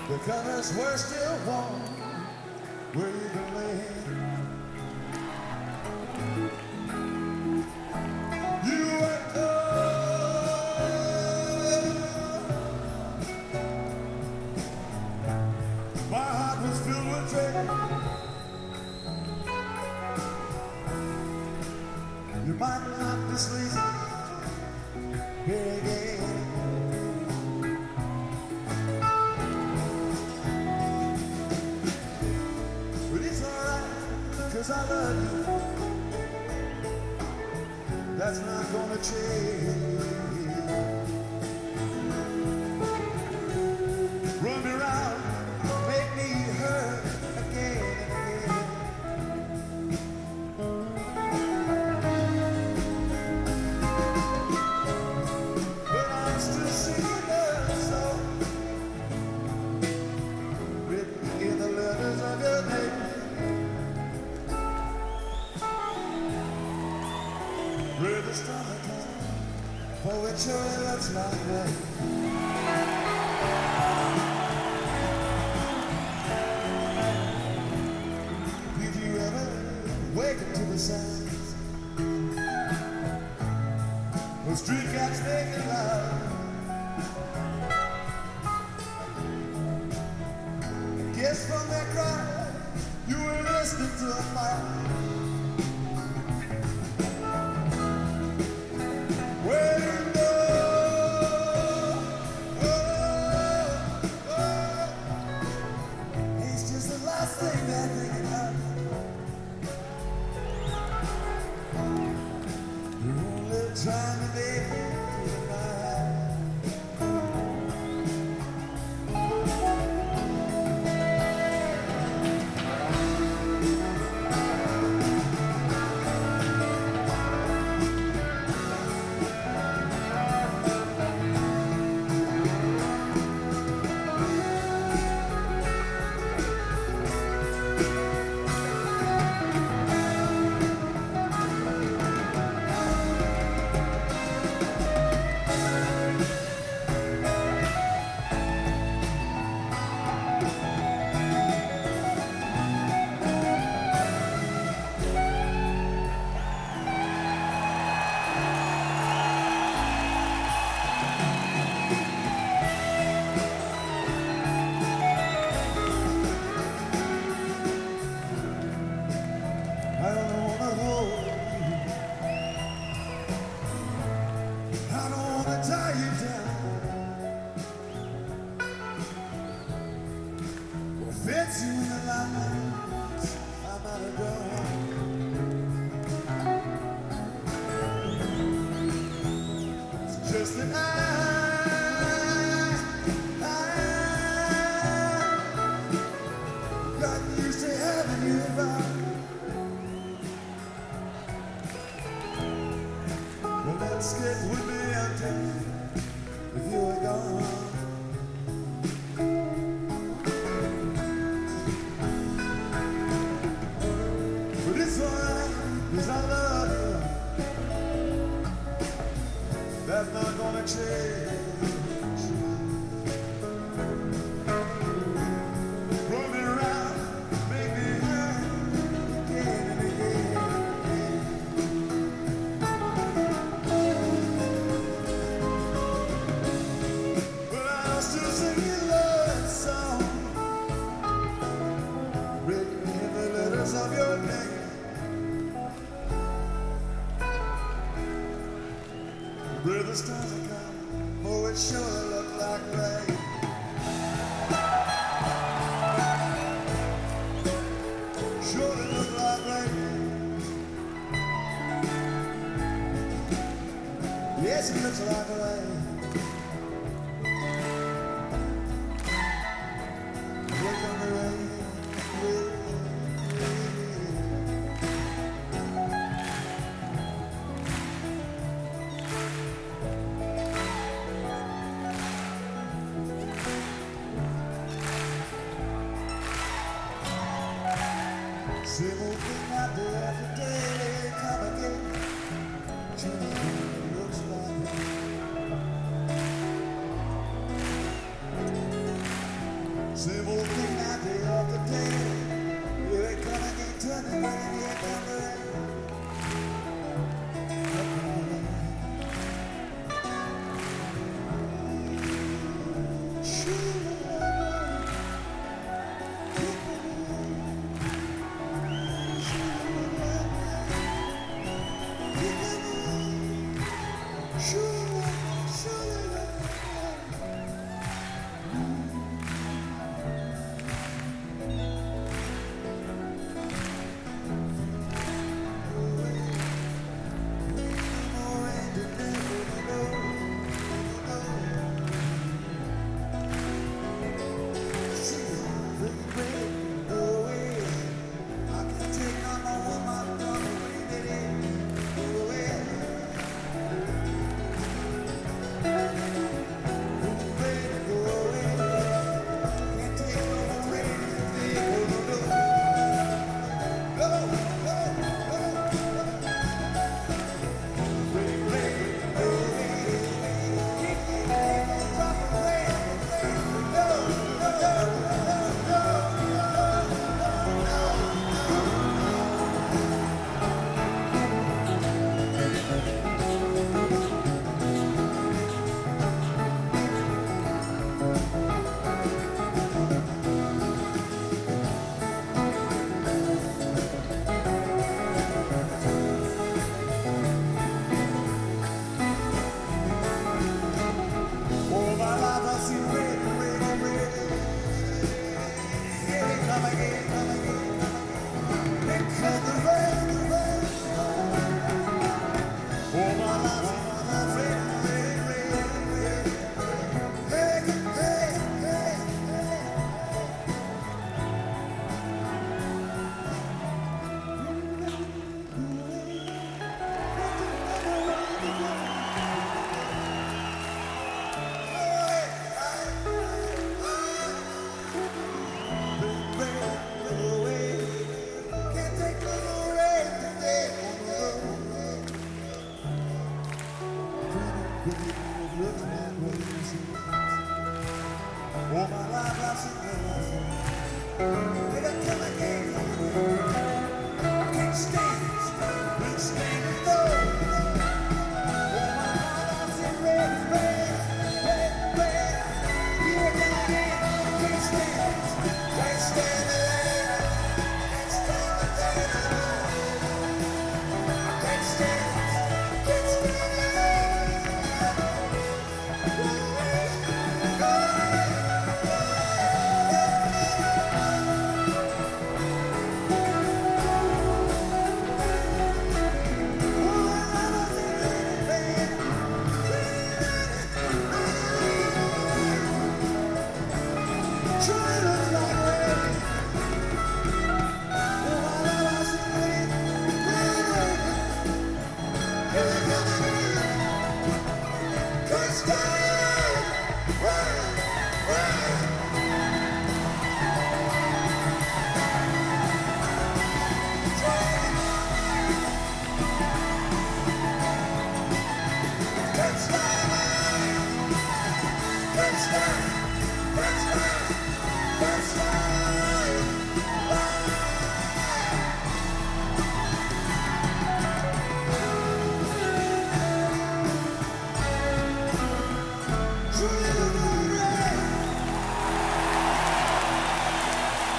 The colors were still warm where you can lay. You were cold. My heart was filled with dread. You might not be sleeping here again. But it's alright, 'cause I love you. That's not gonna change. Run me around, make me hurt again and again. But I'm still singing love song, written in the letters of your name. Where the stars come, for it surely looks like rain. Did you ever wake up to the sounds of street cats making love? Guess from their cry, you were listening to a fire. Where you go, it's just the last thing they're thinking of. You're only trying to make it through the night. I don't wanna hold you. I don't wanna tie you down. Or fence you in the lines I'm out of done. It's just that I got used to having you around. The landscape would be empty if you were gone. But it's alright, 'cause I love you. That's not gonna change. Run me around, make me hurt again and again. But I'll still sing your love song, written in the letters of your name. Where the stars are come, oh, it sure look like rain. Surely look like rain. Yes, it looks like rain. Here come the rain. Same old thing I did the day. Here it come again, turning again, here come the rain. All my life I've seen